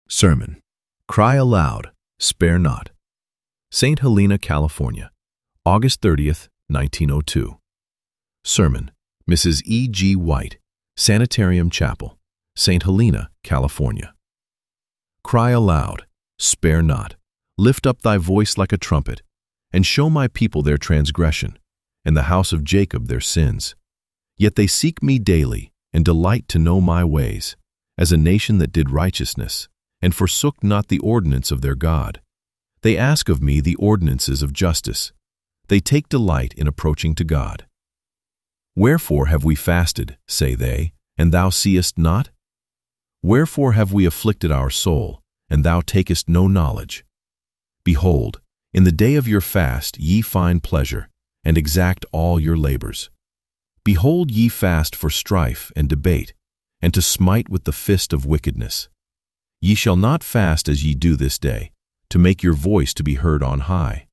Sermon. Cry aloud, spare not. St. Helena, California, August 30th, 1902. Sermon. Mrs. E. G. White, Sanitarium Chapel, St. Helena, California. Cry aloud, spare not. Lift up thy voice like a trumpet, and show my people their transgression, and the house of Jacob their sins. Yet they seek me daily, and delight to know my ways, as a nation that did righteousness, and forsook not the ordinance of their God. They ask of me the ordinances of justice. They take delight in approaching to God. Wherefore have we fasted, say they, and thou seest not? Wherefore have we afflicted our soul, and thou takest no knowledge? Behold, in the day of your fast ye find pleasure, and exact all your labors. Behold, ye fast for strife and debate, and to smite with the fist of wickedness. Ye shall not fast as ye do this day, to make your voice to be heard on high.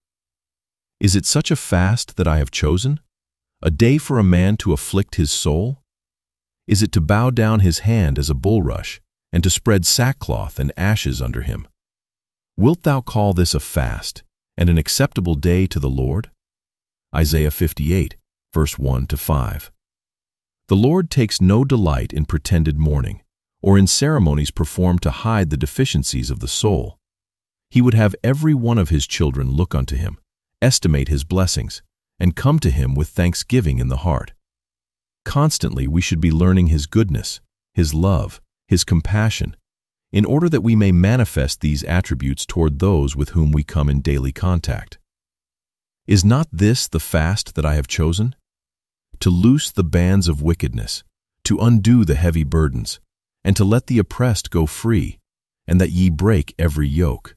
Is it such a fast that I have chosen? A day for a man to afflict his soul? Is it to bow down his hand as a bulrush, and to spread sackcloth and ashes under him? Wilt thou call this a fast, and an acceptable day to the Lord? Isaiah 58, verse 1-5. The Lord takes no delight in pretended mourning, or in ceremonies performed to hide the deficiencies of the soul. He would have every one of his children look unto him, estimate his blessings, and come to him with thanksgiving in the heart. Constantly we should be learning his goodness, his love, his compassion, in order that we may manifest these attributes toward those with whom we come in daily contact. Is not this the fast that I have chosen? To loose the bands of wickedness, to undo the heavy burdens, and to let the oppressed go free, and that ye break every yoke.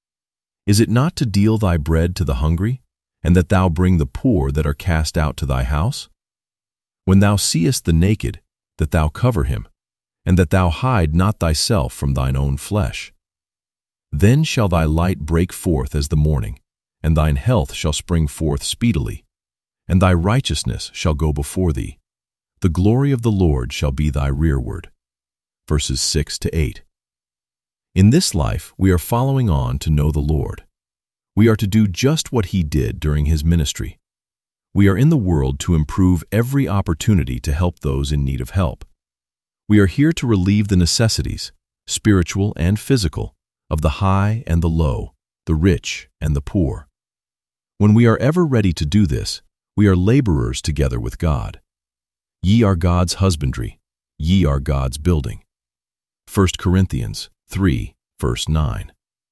Is it not to deal thy bread to the hungry, and that thou bring the poor that are cast out to thy house? When thou seest the naked, that thou cover him, and that thou hide not thyself from thine own flesh. Then shall thy light break forth as the morning, and thine health shall spring forth speedily, and thy righteousness shall go before thee. The glory of the Lord shall be thy rearward. Verses 6-8. In this life we are following on to know the Lord. We are to do just what he did during his ministry. We are in the world to improve every opportunity to help those in need of help. We are here to relieve the necessities, spiritual and physical, of the high and the low, the rich and the poor. When we are ever ready to do this, we are laborers together with God. Ye are God's husbandry, ye are God's building. 1 Corinthians 3, verse 9.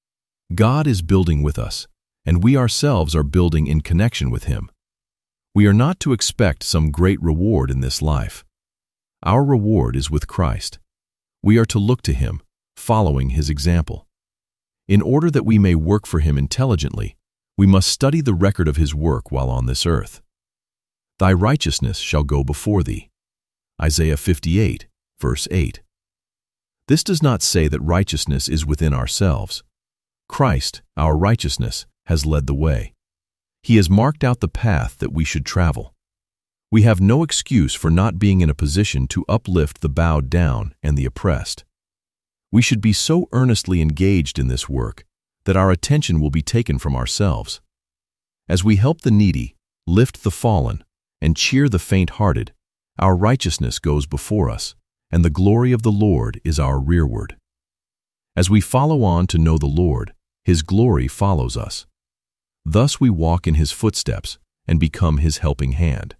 God is building with us, and we ourselves are building in connection with him. We are not to expect some great reward in this life. Our reward is with Christ. We are to look to him, following his example. In order that we may work for him intelligently, we must study the record of his work while on this earth. Thy righteousness shall go before thee. Isaiah 58, verse 8. This does not say that righteousness is within ourselves. Christ, our righteousness, has led the way. He has marked out the path that we should travel. We have no excuse for not being in a position to uplift the bowed down and the oppressed. We should be so earnestly engaged in this work that our attention will be taken from ourselves. As we help the needy, lift the fallen, and cheer the faint-hearted, our righteousness goes before us, and the glory of the Lord is our rearward. As we follow on to know the Lord, his glory follows us. Thus we walk in his footsteps and become his helping hand.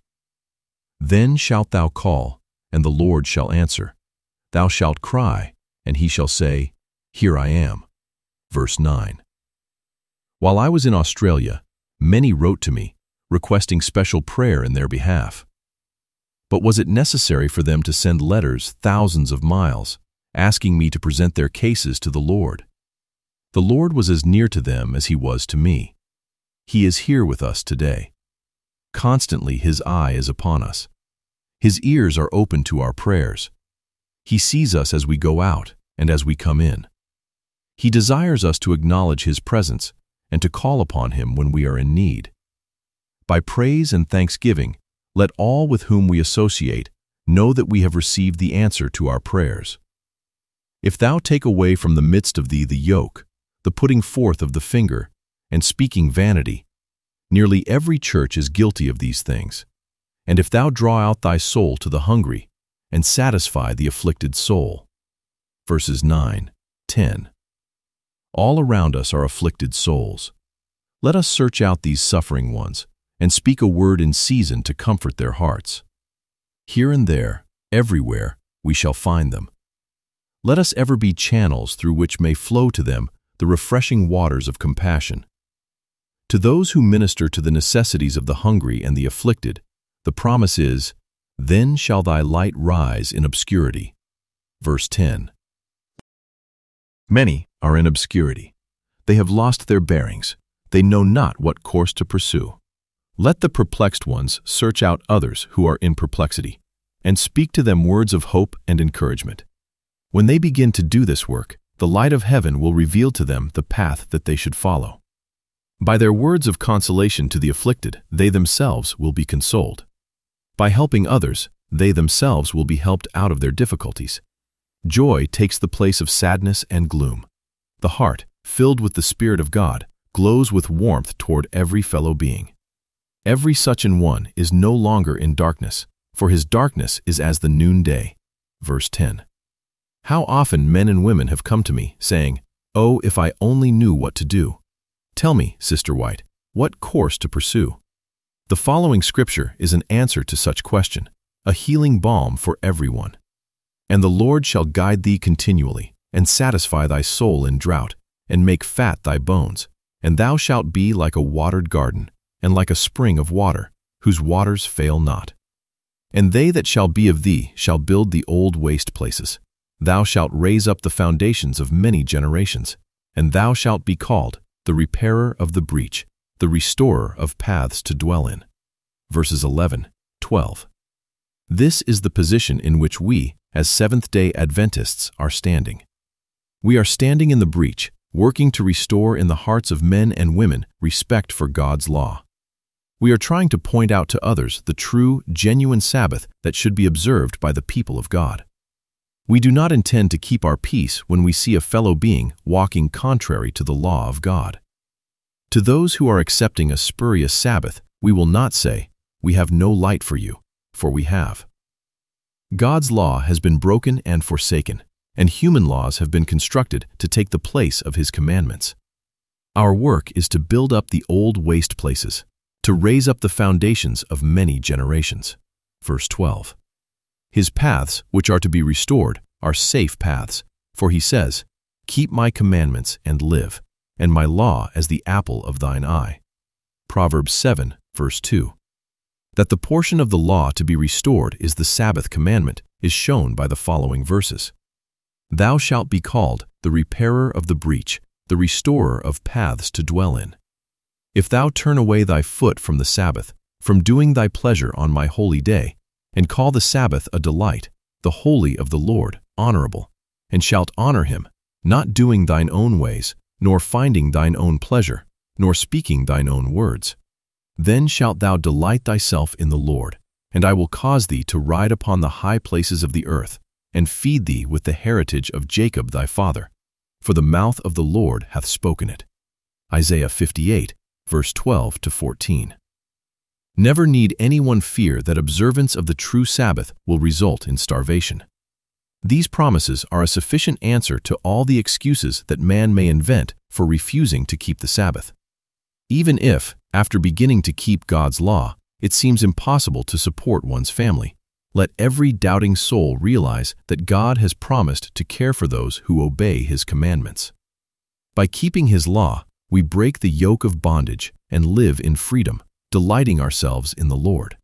Then shalt thou call, and the Lord shall answer. Thou shalt cry, and he shall say, Here I am. Verse 9. While I was in Australia, many wrote to me, requesting special prayer in their behalf. But was it necessary for them to send letters thousands of miles, asking me to present their cases to the Lord? The Lord was as near to them as he was to me. He is here with us today. Constantly his eye is upon us. His ears are open to our prayers. He sees us as we go out and as we come in. He desires us to acknowledge his presence and to call upon him when we are in need. By praise and thanksgiving, let all with whom we associate know that we have received the answer to our prayers. If thou take away from the midst of thee the yoke, the putting forth of the finger, and speaking vanity, nearly every church is guilty of these things. And if thou draw out thy soul to the hungry, and satisfy the afflicted soul. Verses 9, 10. All around us are afflicted souls. Let us search out these suffering ones, and speak a word in season to comfort their hearts. Here and there, everywhere, we shall find them. Let us ever be channels through which may flow to them the refreshing waters of compassion. To those who minister to the necessities of the hungry and the afflicted, the promise is, "Then shall thy light rise in obscurity." Verse 10. Many are in obscurity. They have lost their bearings. They know not what course to pursue. Let the perplexed ones search out others who are in perplexity, and speak to them words of hope and encouragement. When they begin to do this work, the light of heaven will reveal to them the path that they should follow. By their words of consolation to the afflicted, they themselves will be consoled. By helping others, they themselves will be helped out of their difficulties. Joy takes the place of sadness and gloom. The heart, filled with the Spirit of God, glows with warmth toward every fellow being. Every such an one is no longer in darkness, for his darkness is as the noonday. Verse 10. How often men and women have come to me, saying, "Oh, if I only knew what to do. Tell me, Sister White, what course to pursue?" The following scripture is an answer to such question, a healing balm for everyone. And the Lord shall guide thee continually, and satisfy thy soul in drought, and make fat thy bones, and thou shalt be like a watered garden, and like a spring of water, whose waters fail not. And they that shall be of thee shall build the old waste places. Thou shalt raise up the foundations of many generations, and thou shalt be called the repairer of the breach, the restorer of paths to dwell in. Verses 11, 12. This is the position in which we, as Seventh-day Adventists, are standing. We are standing in the breach, working to restore in the hearts of men and women respect for God's law. We are trying to point out to others the true, genuine Sabbath that should be observed by the people of God. We do not intend to keep our peace when we see a fellow being walking contrary to the law of God. To those who are accepting a spurious Sabbath, we will not say, "We have no light for you," for we have. God's law has been broken and forsaken, and human laws have been constructed to take the place of His commandments. Our work is to build up the old waste places, to raise up the foundations of many generations. Verse 12. His paths, which are to be restored, are safe paths, for He says, "Keep my commandments and live, and my law as the apple of thine eye." Proverbs 7, verse 2. That the portion of the law to be restored is the Sabbath commandment is shown by the following verses. Thou shalt be called the repairer of the breach, the restorer of paths to dwell in. If thou turn away thy foot from the Sabbath, from doing thy pleasure on my holy day, and call the Sabbath a delight, the holy of the Lord, honorable, and shalt honor Him, not doing thine own ways, nor finding thine own pleasure, nor speaking thine own words, then shalt thou delight thyself in the Lord, and I will cause thee to ride upon the high places of the earth, and feed thee with the heritage of Jacob thy father, for the mouth of the Lord hath spoken it. Isaiah 58, verse 12 to 14. Never need anyone fear that observance of the true Sabbath will result in starvation. These promises are a sufficient answer to all the excuses that man may invent for refusing to keep the Sabbath. Even if, after beginning to keep God's law, it seems impossible to support one's family, let every doubting soul realize that God has promised to care for those who obey His commandments. By keeping His law, we break the yoke of bondage and live in freedom, delighting ourselves in the Lord.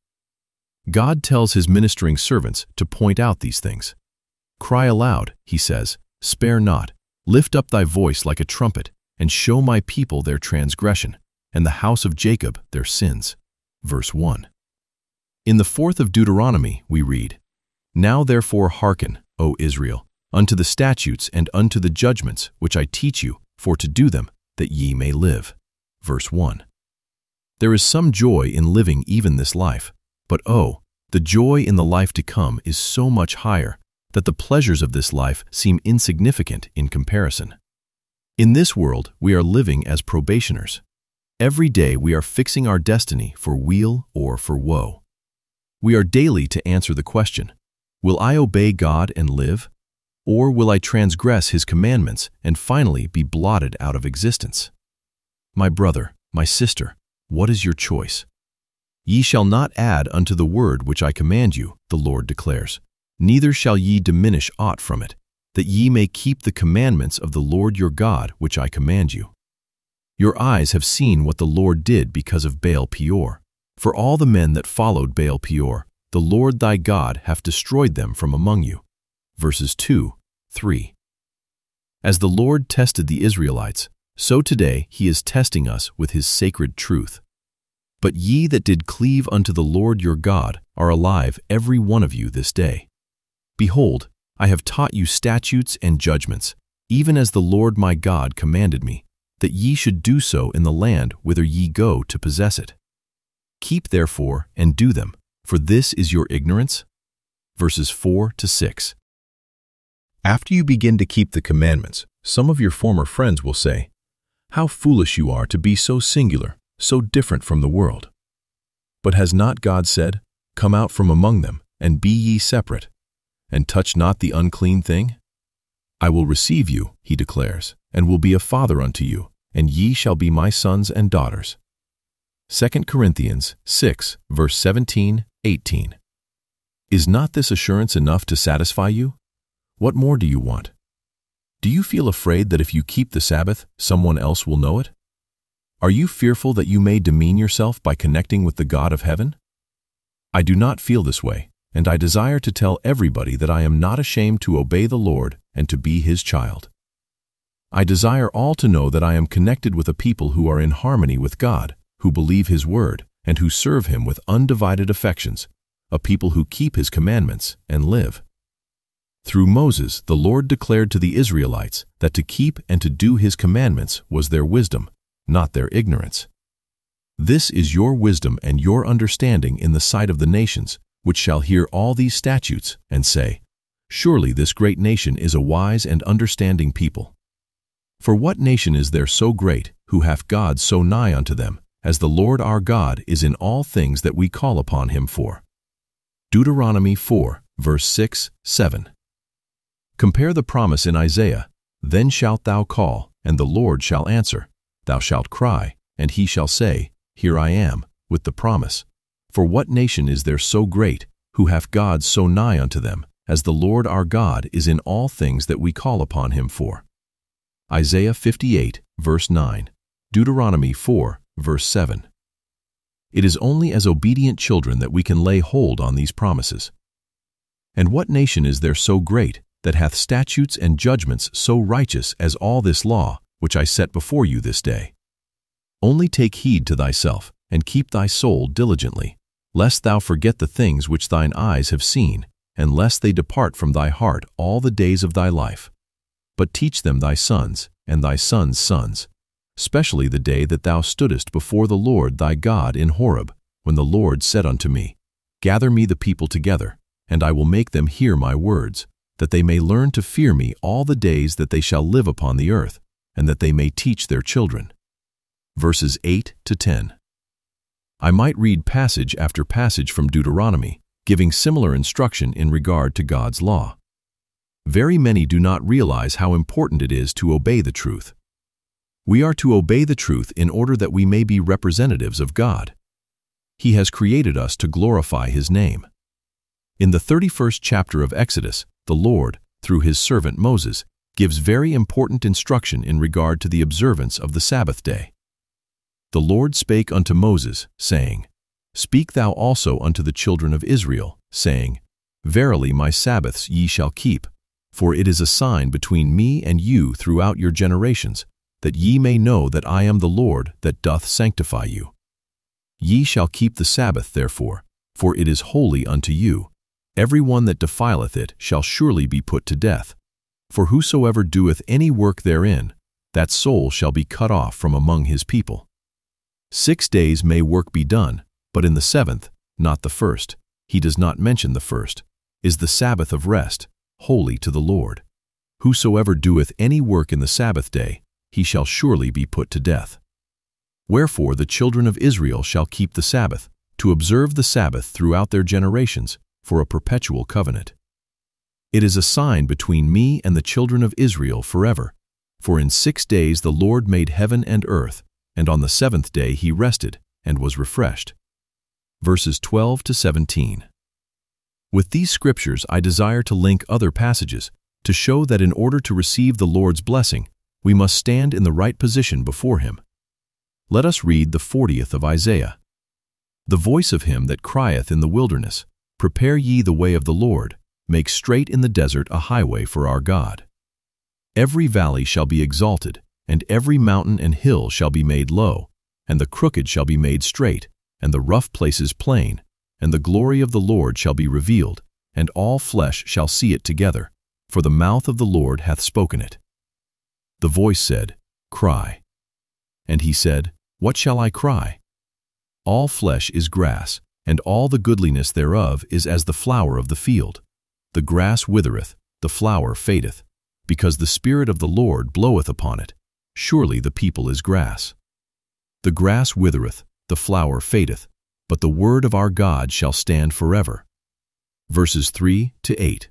God tells His ministering servants to point out these things. Cry aloud, He says, spare not, lift up thy voice like a trumpet, and show my people their transgression, and the house of Jacob their sins. Verse 1. In the 4th of Deuteronomy we read, Now therefore hearken, O Israel, unto the statutes and unto the judgments which I teach you, for to do them, that ye may live. Verse 1. There is some joy in living even this life, but oh, the joy in the life to come is so much higher, that the pleasures of this life seem insignificant in comparison. In this world, we are living as probationers. Every day we are fixing our destiny for weal or for woe. We are daily to answer the question, will I obey God and live? Or will I transgress His commandments and finally be blotted out of existence? My brother, my sister, what is your choice? Ye shall not add unto the word which I command you, the Lord declares, neither shall ye diminish aught from it, that ye may keep the commandments of the Lord your God which I command you. Your eyes have seen what the Lord did because of Baal Peor. For all the men that followed Baal Peor, the Lord thy God hath destroyed them from among you. Verses 2, 3. As the Lord tested the Israelites, so today He is testing us with His sacred truth. But ye that did cleave unto the Lord your God are alive every one of you this day. Behold, I have taught you statutes and judgments, even as the Lord my God commanded me, that ye should do so in the land whither ye go to possess it. Keep therefore and do them, for this is your ignorance. Verses 4 to 6. After you begin to keep the commandments, some of your former friends will say, how foolish you are to be so singular, so different from the world. But has not God said, come out from among them, and be ye separate, and touch not the unclean thing? I will receive you, He declares, and will be a father unto you, and ye shall be my sons and daughters. 2 Corinthians 6, verse 17, 18. Is not this assurance enough to satisfy you? What more do you want? Do you feel afraid that if you keep the Sabbath, someone else will know it? Are you fearful that you may demean yourself by connecting with the God of heaven? I do not feel this way, and I desire to tell everybody that I am not ashamed to obey the Lord and to be His child. I desire all to know that I am connected with a people who are in harmony with God, who believe His word, and who serve Him with undivided affections, a people who keep His commandments and live. Through Moses, the Lord declared to the Israelites that to keep and to do His commandments was their wisdom, not their ignorance. This is your wisdom and your understanding in the sight of the nations, which shall hear all these statutes and say, surely this great nation is a wise and understanding people. For what nation is there so great, who hath God so nigh unto them, as the Lord our God is in all things that we call upon Him for? Deuteronomy 4, verse 6, 7. Compare the promise in Isaiah, then shalt thou call, and the Lord shall answer. Thou shalt cry, and He shall say, here I am, with the promise. For what nation is there so great, who hath God so nigh unto them, as the Lord our God is in all things that we call upon Him for? Isaiah 58, verse 9. Deuteronomy 4, verse 7. It is only as obedient children that we can lay hold on these promises. And what nation is there so great, that hath statutes and judgments so righteous as all this law, which I set before you this day? Only take heed to thyself, and keep thy soul diligently, lest thou forget the things which thine eyes have seen, and lest they depart from thy heart all the days of thy life. But teach them thy sons, and thy sons' sons, specially the day that thou stoodest before the Lord thy God in Horeb, when the Lord said unto me, gather me the people together, and I will make them hear my words, that they may learn to fear me all the days that they shall live upon the earth, and that they may teach their children. Verses 8 to 10. I might read passage after passage from Deuteronomy, giving similar instruction in regard to God's law. Very many do not realize how important it is to obey the truth. We are to obey the truth in order that we may be representatives of God. He has created us to glorify His name. In the 31st chapter of Exodus, the Lord, through His servant Moses, gives very important instruction in regard to the observance of the Sabbath day. The Lord spake unto Moses, saying, Speak thou also unto the children of Israel, saying, Verily my Sabbaths ye shall keep, for it is a sign between me and you throughout your generations, that ye may know that I am the Lord that doth sanctify you. Ye shall keep the Sabbath therefore, for it is holy unto you. Every one that defileth it shall surely be put to death. For whosoever doeth any work therein, that soul shall be cut off from among his people. 6 days may work be done, but in the 7th, not the first, he does not mention the first, is the Sabbath of rest, holy to the Lord. Whosoever doeth any work in the Sabbath day, he shall surely be put to death. Wherefore the children of Israel shall keep the Sabbath, to observe the Sabbath throughout their generations, for a perpetual covenant. It is a sign between me and the children of Israel forever. For in 6 days the Lord made heaven and earth, and on the 7th day he rested, and was refreshed. Verses 12 to 17. With these scriptures I desire to link other passages, to show that in order to receive the Lord's blessing, we must stand in the right position before him. Let us read the 40th of Isaiah. The voice of him that crieth in the wilderness, Prepare ye the way of the Lord, make straight in the desert a highway for our God. Every valley shall be exalted, and every mountain and hill shall be made low, and the crooked shall be made straight, and the rough places plain, and the glory of the Lord shall be revealed, and all flesh shall see it together, for the mouth of the Lord hath spoken it. The voice said, Cry. And he said, What shall I cry? All flesh is grass, and all the goodliness thereof is as the flower of the field. The grass withereth, the flower fadeth, because the Spirit of the Lord bloweth upon it. Surely the people is grass. The grass withereth, the flower fadeth, but the word of our God shall stand forever. Verses 3 to 8.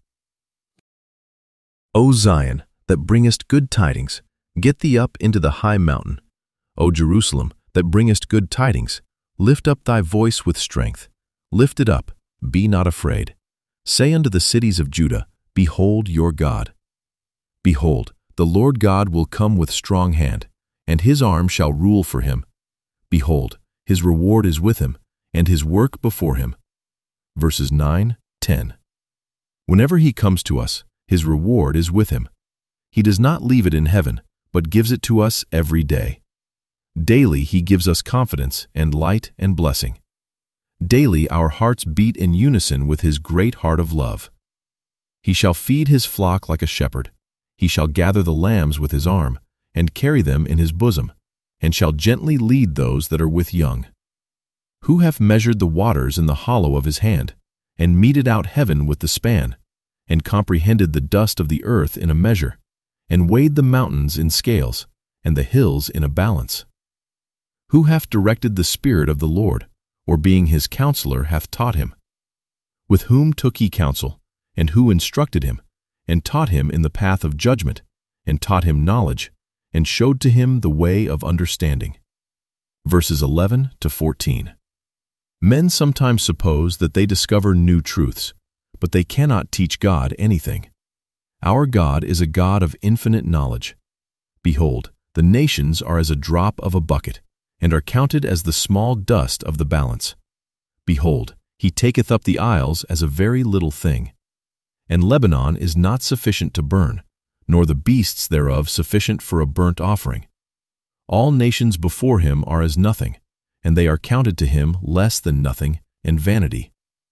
O Zion, that bringest good tidings, get thee up into the high mountain. O Jerusalem, that bringest good tidings, lift up thy voice with strength. Lift it up, be not afraid. Say unto the cities of Judah, Behold your God. Behold, the Lord God will come with strong hand, and his arm shall rule for him. Behold, his reward is with him, and his work before him. Verses 9, 10. Whenever he comes to us, his reward is with him. He does not leave it in heaven, but gives it to us every day. Daily he gives us confidence and light and blessing. Daily our hearts beat in unison with his great heart of love. He shall feed his flock like a shepherd. He shall gather the lambs with his arm, and carry them in his bosom, and shall gently lead those that are with young. Who hath measured the waters in the hollow of his hand, and meted out heaven with the span, and comprehended the dust of the earth in a measure, and weighed the mountains in scales, and the hills in a balance? Who hath directed the Spirit of the Lord, or being his counselor hath taught him? With whom took he counsel, and who instructed him, and taught him in the path of judgment, and taught him knowledge, and showed to him the way of understanding? Verses 11 to 14. Men sometimes suppose that they discover new truths, but they cannot teach God anything. Our God is a God of infinite knowledge. Behold, the nations are as a drop of a bucket, and are counted as the small dust of the balance. Behold, he taketh up the isles as a very little thing. And Lebanon is not sufficient to burn, nor the beasts thereof sufficient for a burnt offering. All nations before him are as nothing, and they are counted to him less than nothing and vanity.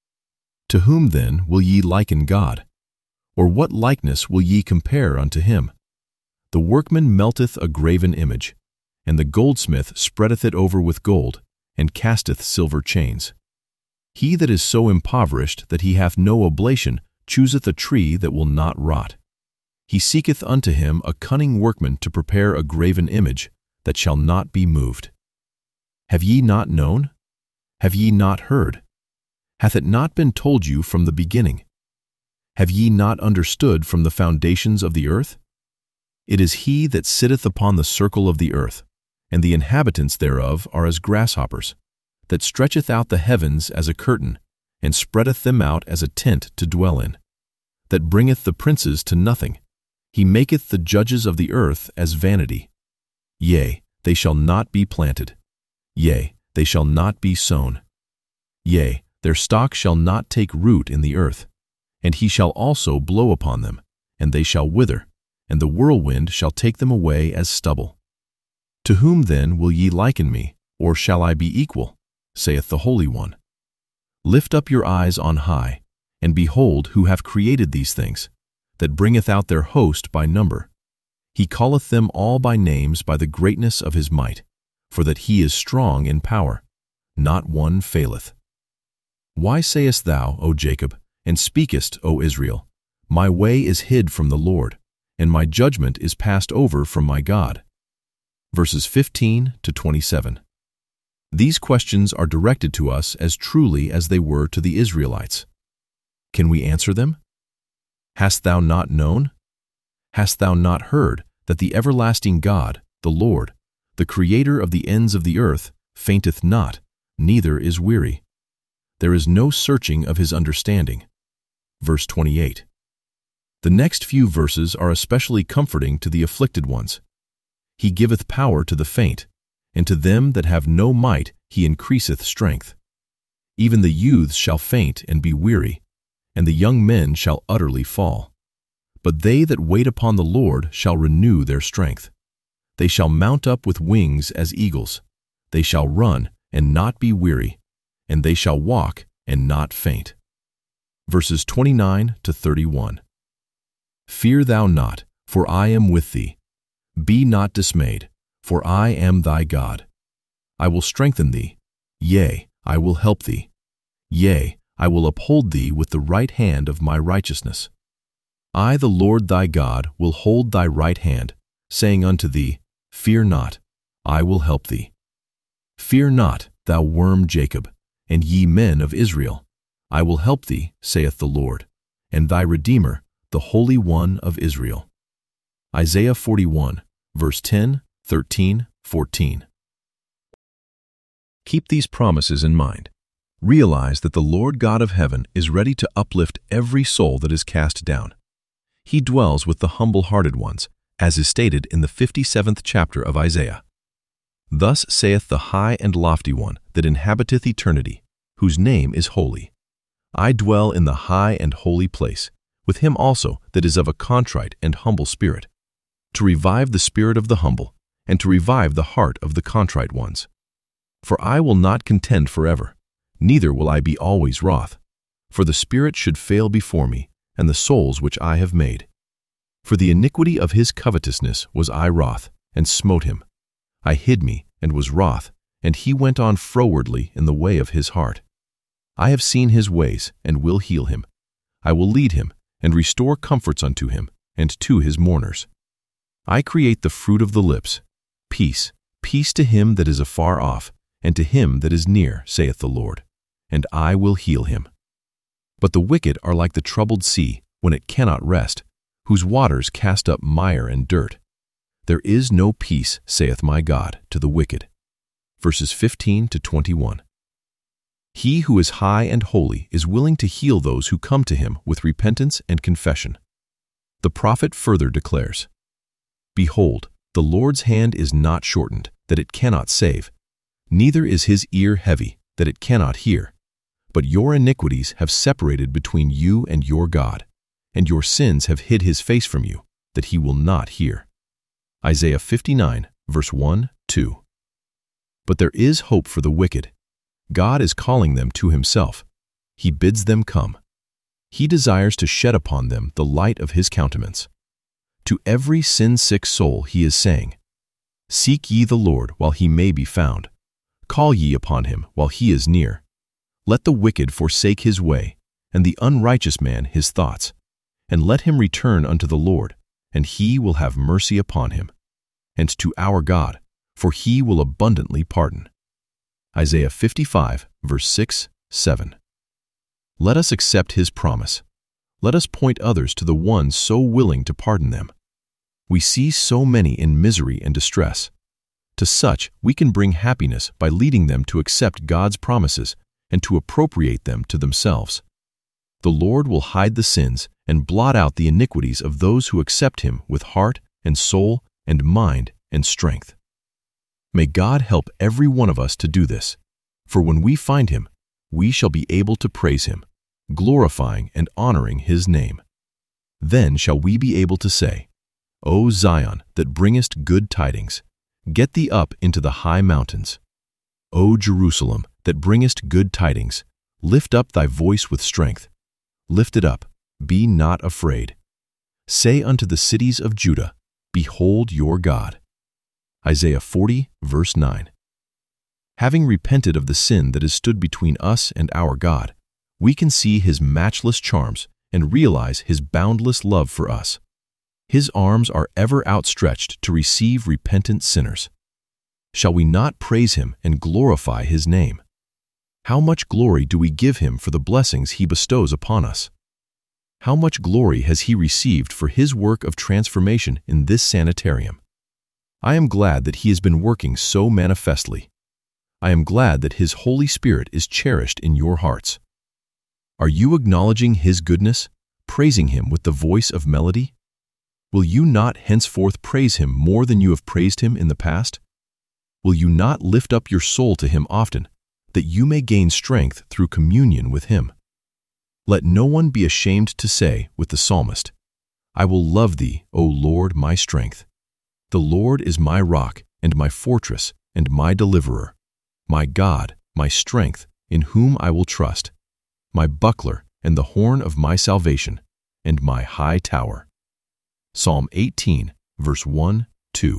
To whom then will ye liken God? Or what likeness will ye compare unto him? The workman melteth a graven image, and the goldsmith spreadeth it over with gold, and casteth silver chains. He that is so impoverished that he hath no oblation chooseth a tree that will not rot. He seeketh unto him a cunning workman to prepare a graven image that shall not be moved. Have ye not known? Have ye not heard? Hath it not been told you from the beginning? Have ye not understood from the foundations of the earth? It is he that sitteth upon the circle of the earth, and the inhabitants thereof are as grasshoppers, that stretcheth out the heavens as a curtain, and spreadeth them out as a tent to dwell in, that bringeth the princes to nothing. He maketh the judges of the earth as vanity. Yea, they shall not be planted. Yea, they shall not be sown. Yea, their stock shall not take root in the earth. And he shall also blow upon them, and they shall wither, and the whirlwind shall take them away as stubble. To whom then will ye liken me, or shall I be equal? Saith the Holy One. Lift up your eyes on high, and behold who hath created these things, that bringeth out their host by number. He calleth them all by names by the greatness of his might, for that he is strong in power. Not one faileth. Why sayest thou, O Jacob, and speakest, O Israel, My way is hid from the Lord, and my judgment is passed over from my God. Verses 15 to 27. These questions are directed to us as truly as they were to the Israelites. Can we answer them? Hast thou not known? Hast thou not heard that the everlasting God, the Lord, the Creator of the ends of the earth, fainteth not, neither is weary? There is no searching of his understanding. Verse 28. The next few verses are especially comforting to the afflicted ones. He giveth power to the faint, and to them that have no might he increaseth strength. Even the youths shall faint and be weary, and the young men shall utterly fall. But they that wait upon the Lord shall renew their strength. They shall mount up with wings as eagles. They shall run and not be weary, and they shall walk and not faint. Verses 29 to 31. Fear thou not, for I am with thee. Be not dismayed, for I am thy God. I will strengthen thee, yea, I will help thee. Yea, I will uphold thee with the right hand of my righteousness. I, the Lord thy God, will hold thy right hand, saying unto thee, Fear not, I will help thee. Fear not, thou worm Jacob, and ye men of Israel. I will help thee, saith the Lord, and thy Redeemer, the Holy One of Israel. Isaiah 41, verse 10, 13, 14. Keep these promises in mind. Realize that the Lord God of heaven is ready to uplift every soul that is cast down. He dwells with the humble-hearted ones, as is stated in the 57th chapter of Isaiah. Thus saith the high and lofty one that inhabiteth eternity, whose name is holy. I dwell in the high and holy place, with him also that is of a contrite and humble spirit, to revive the spirit of the humble, and to revive the heart of the contrite ones. For I will not contend forever, neither will I be always wroth. For the spirit should fail before me, and the souls which I have made. For the iniquity of his covetousness was I wroth, and smote him. I hid me, and was wroth, and he went on frowardly in the way of his heart. I have seen his ways, and will heal him. I will lead him, and restore comforts unto him, and to his mourners. I create the fruit of the lips. Peace, peace to him that is afar off, and to him that is near, saith the Lord, and I will heal him. But the wicked are like the troubled sea, when it cannot rest, whose waters cast up mire and dirt. There is no peace, saith my God, to the wicked. Verses 15 to 21. He who is high and holy is willing to heal those who come to him with repentance and confession. The prophet further declares, Behold, the Lord's hand is not shortened, that it cannot save, neither is his ear heavy, that it cannot hear. But your iniquities have separated between you and your God, and your sins have hid his face from you, that he will not hear. Isaiah 59, verse 1, 2. But there is hope for the wicked. God is calling them to himself. He bids them come. He desires to shed upon them the light of his countenance. To every sin-sick soul he is saying, Seek ye the Lord while he may be found. Call ye upon him while he is near. Let the wicked forsake his way, and the unrighteous man his thoughts, and let him return unto the Lord, and he will have mercy upon him, and to our God, for he will abundantly pardon. Isaiah 55, verse 6, 7. Let us accept his promise. Let us point others to the one so willing to pardon them. We see so many in misery and distress. To such we can bring happiness by leading them to accept God's promises and to appropriate them to themselves. The Lord will hide the sins and blot out the iniquities of those who accept him with heart and soul and mind and strength. May God help every one of us to do this, for when we find him, we shall be able to praise him, glorifying and honoring his name. Then shall we be able to say, O Zion, that bringest good tidings, get thee up into the high mountains. O Jerusalem, that bringest good tidings, lift up thy voice with strength. Lift it up, be not afraid. Say unto the cities of Judah, Behold your God. Isaiah 40, verse 9. Having repented of the sin that has stood between us and our God, we can see his matchless charms and realize His boundless love for us. His arms are ever outstretched to receive repentant sinners. Shall we not praise Him and glorify His name? How much glory do we give Him for the blessings He bestows upon us? How much glory has He received for His work of transformation in this sanitarium? I am glad that He has been working so manifestly. I am glad that His Holy Spirit is cherished in your hearts. Are you acknowledging His goodness, praising Him with the voice of melody? Will you not henceforth praise Him more than you have praised Him in the past? Will you not lift up your soul to Him often, that you may gain strength through communion with Him? Let no one be ashamed to say with the psalmist, I will love Thee, O Lord, my strength. The Lord is my rock and my fortress and my deliverer, my God, my strength, in whom I will trust, my buckler and the horn of my salvation, and my high tower. Psalm 18, verse 1, 2.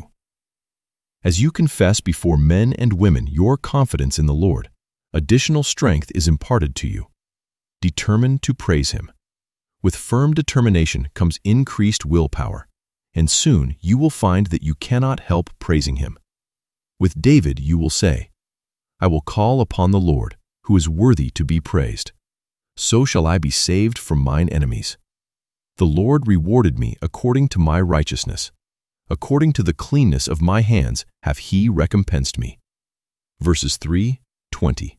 As you confess before men and women your confidence in the Lord, additional strength is imparted to you. Determine to praise Him. With firm determination comes increased willpower, and soon you will find that you cannot help praising Him. With David you will say, I will call upon the Lord, who is worthy to be praised. So shall I be saved from mine enemies. The Lord rewarded me according to my righteousness. According to the cleanness of my hands hath He recompensed me. Verses 3, 20.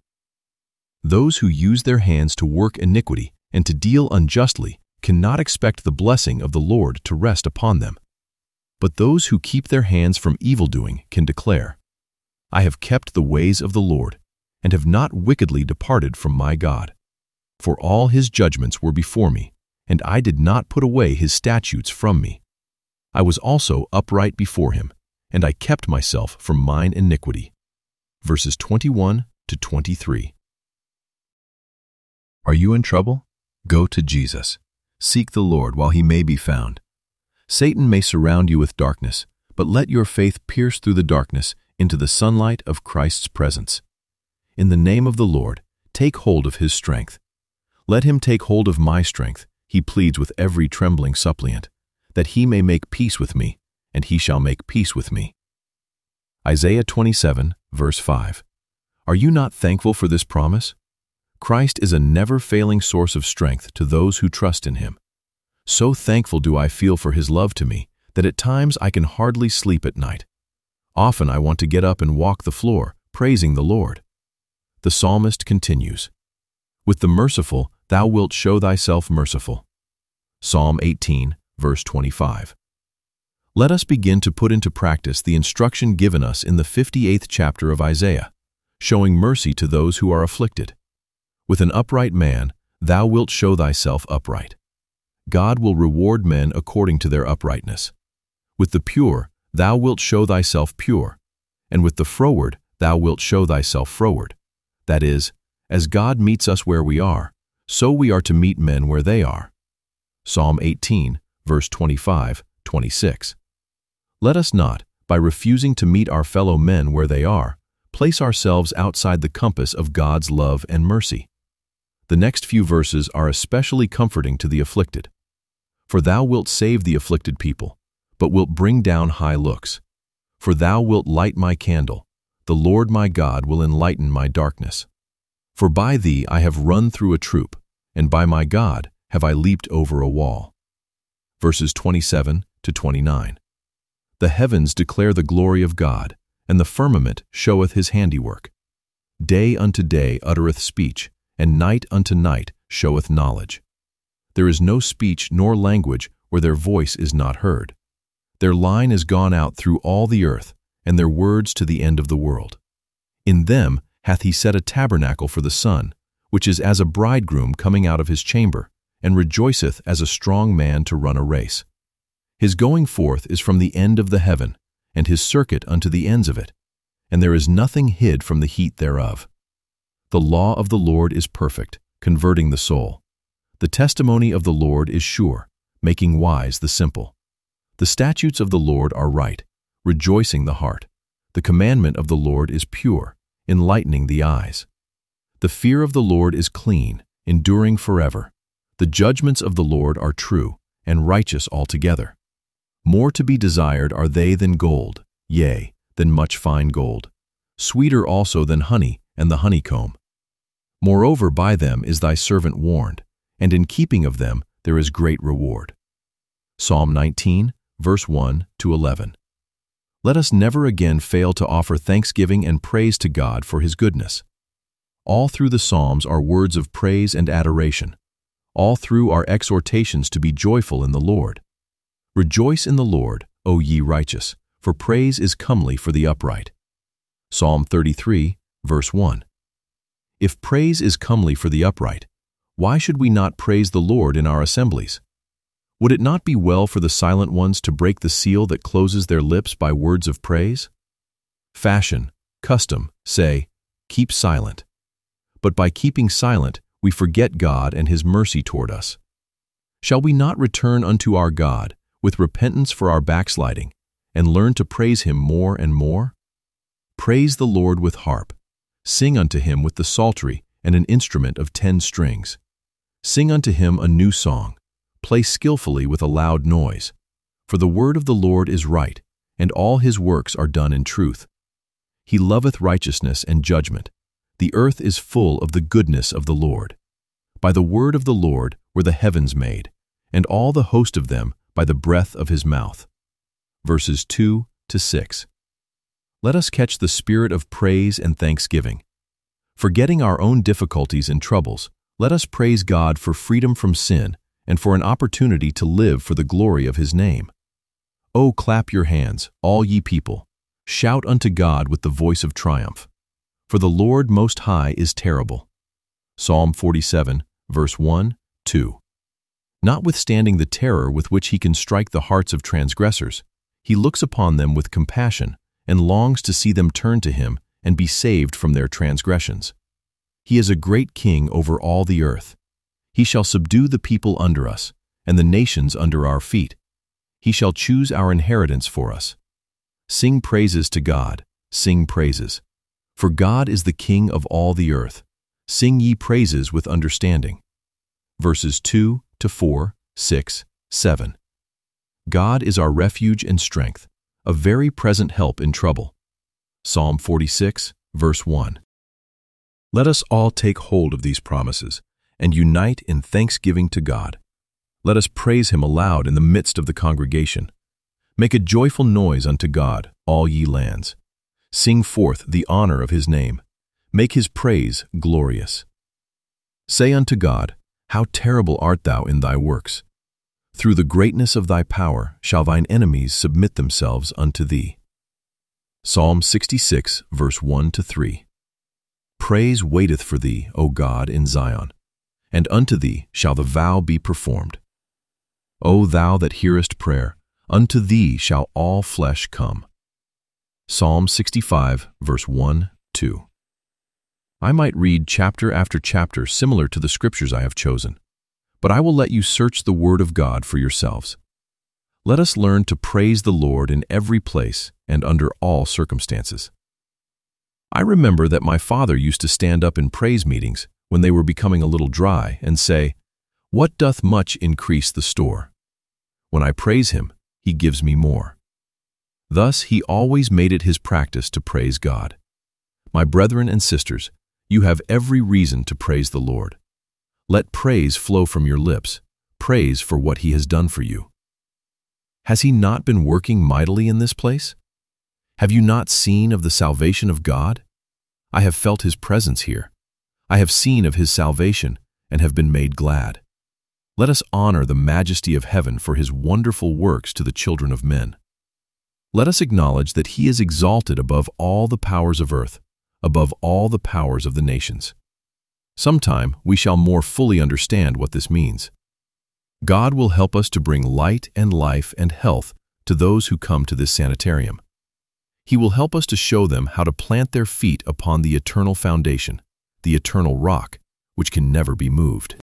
Those who use their hands to work iniquity and to deal unjustly cannot expect the blessing of the Lord to rest upon them. But those who keep their hands from evildoing can declare, I have kept the ways of the Lord, and have not wickedly departed from my God. For all His judgments were before me, and I did not put away His statutes from me. I was also upright before Him, and I kept myself from mine iniquity. Verses 21 to 23. Are you in trouble? Go to Jesus. Seek the Lord while He may be found. Satan may surround you with darkness, but let your faith pierce through the darkness into the sunlight of Christ's presence. In the name of the Lord, take hold of His strength. Let Him take hold of my strength, He pleads with every trembling suppliant, that He may make peace with me, and He shall make peace with me. Isaiah 27, verse 5. Are you not thankful for this promise? Christ is a never-failing source of strength to those who trust in Him. So thankful do I feel for His love to me that at times I can hardly sleep at night. Often I want to get up and walk the floor, praising the Lord. The psalmist continues, With the merciful Thou wilt show Thyself merciful. Psalm 18, verse 25. Let us begin to put into practice the instruction given us in the 58th chapter of Isaiah, showing mercy to those who are afflicted. With an upright man, Thou wilt show Thyself upright. God will reward men according to their uprightness. With the pure, Thou wilt show Thyself pure, and with the froward, Thou wilt show Thyself froward. That is, as God meets us where we are, so we are to meet men where they are. Psalm 18, verse 25, 26. Let us not, by refusing to meet our fellow men where they are, place ourselves outside the compass of God's love and mercy. The next few verses are especially comforting to the afflicted. For Thou wilt save the afflicted people, but wilt bring down high looks. For Thou wilt light my candle, the Lord my God will enlighten my darkness. For by Thee I have run through a troop, and by my God have I leaped over a wall. Verses 27 to 29. The heavens declare the glory of God, and the firmament showeth His handiwork. Day unto day uttereth speech, and night unto night showeth knowledge. There is no speech nor language where their voice is not heard. Their line is gone out through all the earth, and their words to the end of the world. In them hath He set a tabernacle for the sun, which is as a bridegroom coming out of his chamber, and rejoiceth as a strong man to run a race. His going forth is from the end of the heaven, and His circuit unto the ends of it, and there is nothing hid from the heat thereof. The law of the Lord is perfect, converting the soul. The testimony of the Lord is sure, making wise the simple. The statutes of the Lord are right, rejoicing the heart. The commandment of the Lord is pure, enlightening the eyes. The fear of the Lord is clean, enduring forever. The judgments of the Lord are true and righteous altogether. More to be desired are they than gold, yea, than much fine gold, sweeter also than honey and the honeycomb. Moreover, by them is thy servant warned, and in keeping of them there is great reward. Psalm 19, verse 1 to 11. Let us never again fail to offer thanksgiving and praise to God for His goodness. All through the Psalms are words of praise and adoration. All through are exhortations to be joyful in the Lord. Rejoice in the Lord, O ye righteous, for praise is comely for the upright. Psalm 33, verse 1. If praise is comely for the upright, why should we not praise the Lord in our assemblies? Would it not be well for the silent ones to break the seal that closes their lips by words of praise? Fashion, custom, say, keep silent. But by keeping silent, we forget God and His mercy toward us. Shall we not return unto our God with repentance for our backsliding, and learn to praise Him more and more? Praise the Lord with harp. Sing unto Him with the psaltery and an instrument of 10 strings. Sing unto Him a new song. Play skillfully with a loud noise. For the word of the Lord is right, and all His works are done in truth. He loveth righteousness and judgment. The earth is full of the goodness of the Lord. By the word of the Lord were the heavens made, and all the host of them by the breath of His mouth. Verses 2 to 6. Let us catch the spirit of praise and thanksgiving. Forgetting our own difficulties and troubles, let us praise God for freedom from sin and for an opportunity to live for the glory of His name. O clap your hands, all ye people. Shout unto God with the voice of triumph. For the Lord Most High is terrible. Psalm 47, verse 1, 2. Notwithstanding the terror with which He can strike the hearts of transgressors, He looks upon them with compassion and longs to see them turn to Him and be saved from their transgressions. He is a great King over all the earth. He shall subdue the people under us, and the nations under our feet. He shall choose our inheritance for us. Sing praises to God, sing praises. For God is the King of all the earth. Sing ye praises with understanding. Verses 2 to 4, 6, 7. God is our refuge and strength, a very present help in trouble. Psalm 46, verse 1. Let us all take hold of these promises and unite in thanksgiving to God. Let us praise Him aloud in the midst of the congregation. Make a joyful noise unto God, all ye lands. Sing forth the honor of His name. Make His praise glorious. Say unto God, how terrible art Thou in Thy works! Through the greatness of Thy power shall Thine enemies submit themselves unto Thee. Psalm 66, verse 1 to 3. Praise waiteth for Thee, O God, in Zion, and unto Thee shall the vow be performed. O Thou that hearest prayer, unto Thee shall all flesh come. Psalm 65, verse 1, 2. I might read chapter after chapter similar to the scriptures I have chosen, but I will let you search the Word of God for yourselves. Let us learn to praise the Lord in every place and under all circumstances. I remember that my father used to stand up in praise meetings when they were becoming a little dry and say, "What doth much increase the store? When I praise Him, He gives me more." Thus he always made it his practice to praise God. My brethren and sisters, you have every reason to praise the Lord. Let praise flow from your lips, praise for what He has done for you. Has He not been working mightily in this place? Have you not seen of the salvation of God? I have felt His presence here. I have seen of His salvation and have been made glad. Let us honor the majesty of heaven for His wonderful works to the children of men. Let us acknowledge that He is exalted above all the powers of earth, above all the powers of the nations. Sometime we shall more fully understand what this means. God will help us to bring light and life and health to those who come to this sanitarium. He will help us to show them how to plant their feet upon the eternal foundation, the eternal rock, which can never be moved.